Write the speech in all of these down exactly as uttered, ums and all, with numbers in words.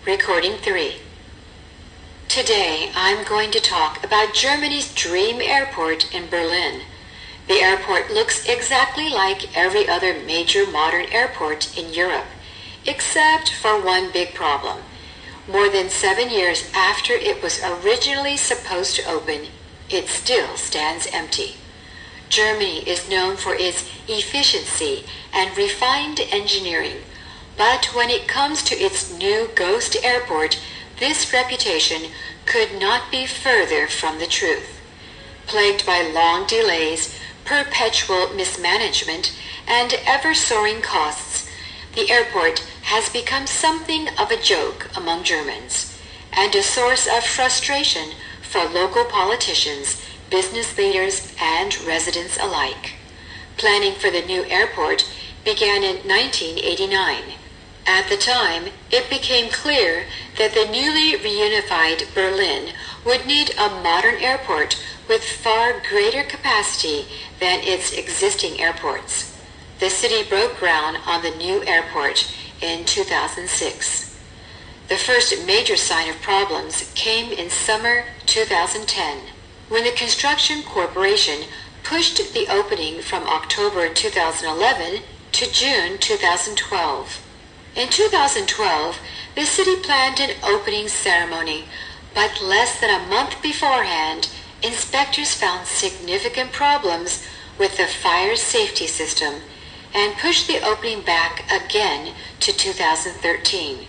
Recording three. Today I'm going to talk about Germany's dream airport in Berlin. The airport looks exactly like every other major modern airport in Europe, except for one big problem. More than seven years after it was originally supposed to open, it still stands empty. Germany is known for its efficiency and refined engineering, but when it comes to its new ghost airport, this reputation could not be further from the truth. Plagued by long delays, perpetual mismanagement, and ever-soaring costs, the airport has become something of a joke among Germans, and a source of frustration for local politicians, business leaders, and residents alike. Planning for the new airport began in nineteen eighty-nine. At the time, it became clear that the newly reunified Berlin would need a modern airport with far greater capacity than its existing airports. The city broke ground on the new airport in two thousand six. The first major sign of problems came in summer two thousand ten, when the Construction Corporation pushed the opening from October two thousand eleven to June two thousand twelve. In two thousand twelve, the city planned an opening ceremony, but less than a month beforehand, inspectors found significant problems with the fire safety system and pushed the opening back again to two thousand thirteen.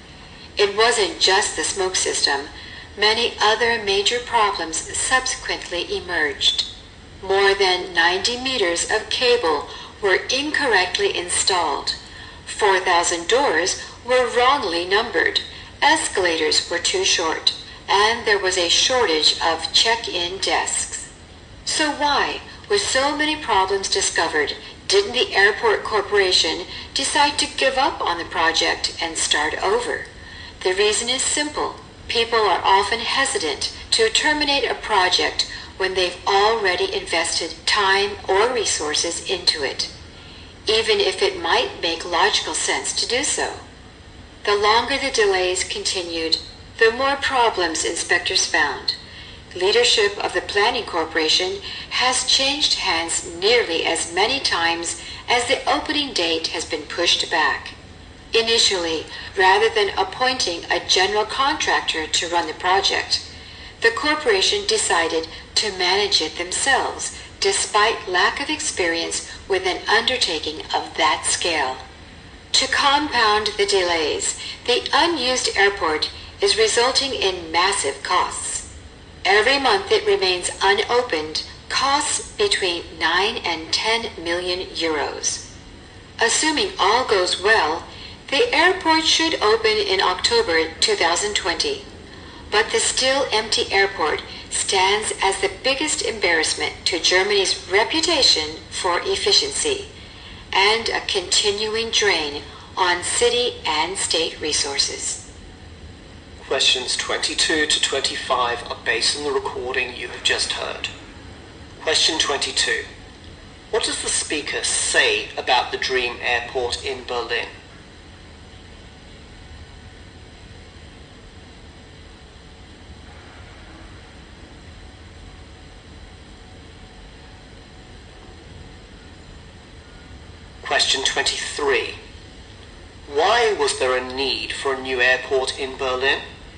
It wasn't just the smoke system. Many other major problems subsequently emerged. More than ninety meters of cable were incorrectly installed. four thousand doors were wrongly numbered. Escalators were too short, and there was a shortage of check-in desks. So why, with so many problems discovered, didn't the Airport Corporation decide to give up on the project and start over? The reason is simple. People are often hesitant to terminate a project when they've already invested time or resources into it, even if it might make logical sense to do so. The longer the delays continued, the more problems inspectors found. Leadership of the Planning Corporation has changed hands nearly as many times as the opening date has been pushed back. Initially, rather than appointing a general contractor to run the project, the corporation decided to manage it themselves, despite lack of experience with an undertaking of that scale. To compound the delays, the unused airport is resulting in massive costs. Every month it remains unopened costs between nine and ten million euros. Assuming all goes well, the airport should open in October two thousand twenty, but the still empty airport stands as the biggest embarrassment to Germany's reputation for efficiency and a continuing drain on city and state resources. Questions twenty-two to twenty-five are based on the recording you have just heard. Question twenty-two. What does the speaker say about the dream airport in Berlin? Question twenty-three. Why was there a need for a new airport in Berlin?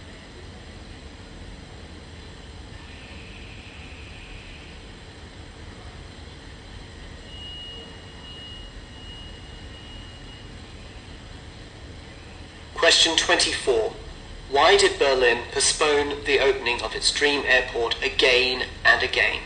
Question twenty-four. Why did Berlin postpone the opening of its dream airport again and again?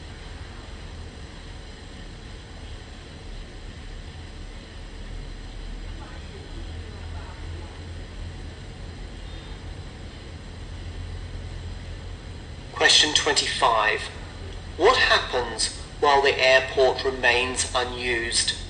Question twenty-five. What happens while the airport remains unused?